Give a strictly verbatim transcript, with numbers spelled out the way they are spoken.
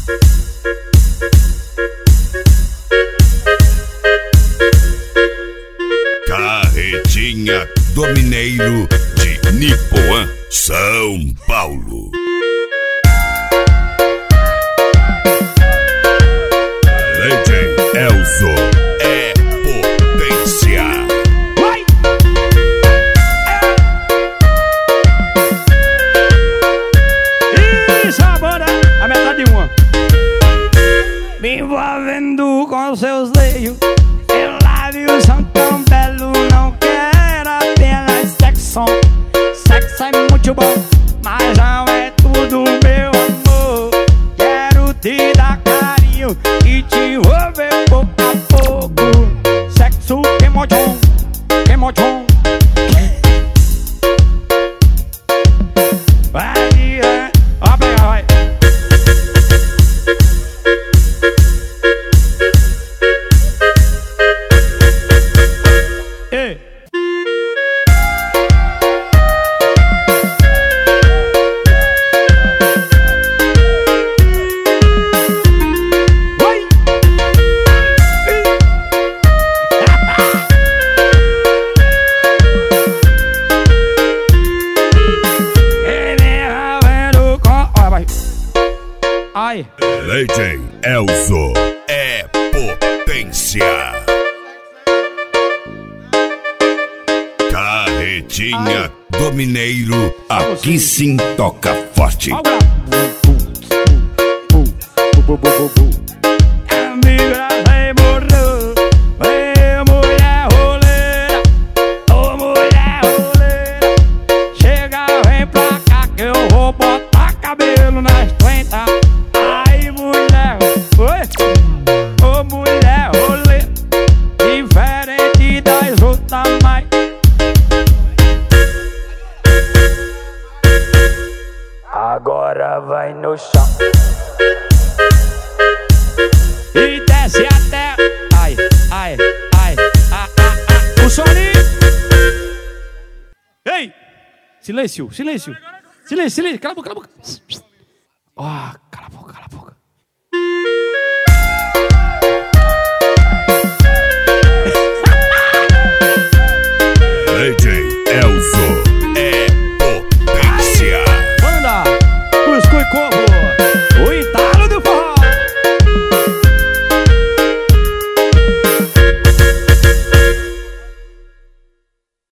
Carretinha do Mineiro de Nipoã, São Paulo. Legend Elzo é potência. Vai! E sabora a metade de uma. Me envolvendo com seus seios, eu lábios são tão belos. Não quero apenas sexo. Sexo é muito bom, mas não é tudo, meu amor. Quero te dar carinho e te envolver pouco a pouco. Sexo queimodão, queimodão. Vai, é, ó, pega, vai. Ei. Ai. Legend Elzo é potência. Carretinha do Mineiro, aqui sim toca forte. Amiga, vai morrer. Ei, mulher roleira, ô mulher roleira, chega, vem pra cá que eu vou botar cabelo nas trinta. Ai, mulher, oi, ô mulher roleira, diferente das outras, mas agora vai no chão e desce até. Ai, ai, ai, ah, ah, ah. O soninho. Ei! Silêncio, silêncio. Silêncio, silêncio. Cala a boca, cala a boca. Ó.